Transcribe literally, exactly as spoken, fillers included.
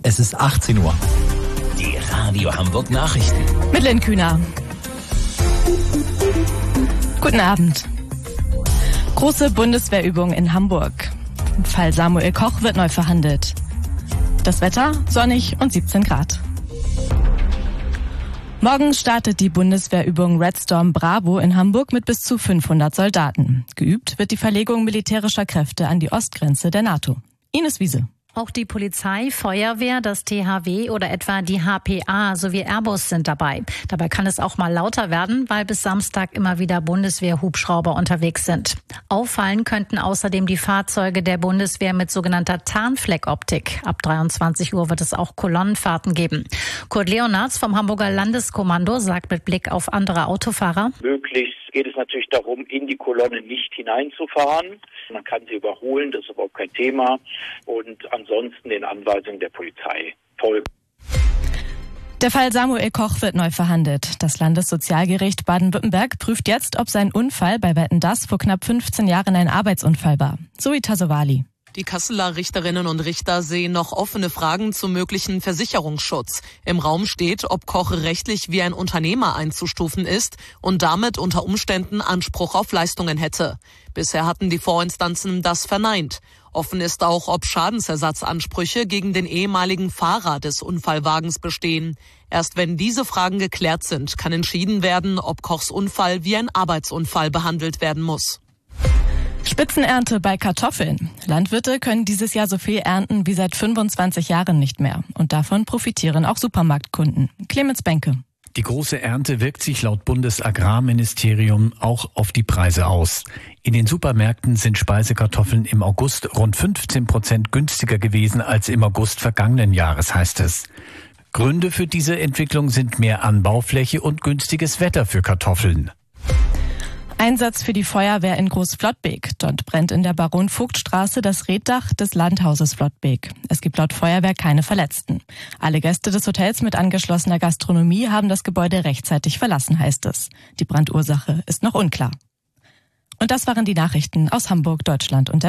Es ist achtzehn Uhr. Die Radio Hamburg Nachrichten. Mit Lynn Kühner. Guten Abend. Große Bundeswehrübung in Hamburg. Im Fall Samuel Koch wird neu verhandelt. Das Wetter sonnig und siebzehn Grad. Morgen startet die Bundeswehrübung Red Storm Bravo in Hamburg mit bis zu fünfhundert Soldaten. Geübt wird die Verlegung militärischer Kräfte an die Ostgrenze der NATO. Ines Wiese. Auch die Polizei, Feuerwehr, das T H W oder etwa die H P A sowie Airbus sind dabei. Dabei kann es auch mal lauter werden, weil bis Samstag immer wieder Bundeswehr-Hubschrauber unterwegs sind. Auffallen könnten außerdem die Fahrzeuge der Bundeswehr mit sogenannter Tarnfleckoptik. Ab dreiundzwanzig Uhr wird es auch Kolonnenfahrten geben. Kurt Leonards vom Hamburger Landeskommando sagt mit Blick auf andere Autofahrer: Möglichst geht es natürlich darum, in die Kolonne nicht hineinzufahren. Man kann sie überholen, das ist überhaupt kein Thema. Und ansonsten den Anweisungen der Polizei folgen. Der Fall Samuel Koch wird neu verhandelt. Das Landessozialgericht Baden-Württemberg prüft jetzt, ob sein Unfall bei Wetten, dass vor knapp fünfzehn Jahren ein Arbeitsunfall war. Zoe Tassovali. Die Kasseler Richterinnen und Richter sehen noch offene Fragen zum möglichen Versicherungsschutz. Im Raum steht, ob Koch rechtlich wie ein Unternehmer einzustufen ist und damit unter Umständen Anspruch auf Leistungen hätte. Bisher hatten die Vorinstanzen das verneint. Offen ist auch, ob Schadensersatzansprüche gegen den ehemaligen Fahrer des Unfallwagens bestehen. Erst wenn diese Fragen geklärt sind, kann entschieden werden, ob Kochs Unfall wie ein Arbeitsunfall behandelt werden muss. Spitzenernte bei Kartoffeln. Landwirte können dieses Jahr so viel ernten wie seit fünfundzwanzig Jahren nicht mehr. Und davon profitieren auch Supermarktkunden. Clemens Benke. Die große Ernte wirkt sich laut Bundesagrarministerium auch auf die Preise aus. In den Supermärkten sind Speisekartoffeln im August rund fünfzehn Prozent günstiger gewesen als im August vergangenen Jahres, heißt es. Gründe für diese Entwicklung sind mehr Anbaufläche und günstiges Wetter für Kartoffeln. Einsatz für die Feuerwehr in Großflottbek. Dort brennt in der Baron-Vogt-Straße das Reetdach des Landhauses Flottbek. Es gibt laut Feuerwehr keine Verletzten. Alle Gäste des Hotels mit angeschlossener Gastronomie haben das Gebäude rechtzeitig verlassen, heißt es. Die Brandursache ist noch unklar. Und das waren die Nachrichten aus Hamburg, Deutschland und der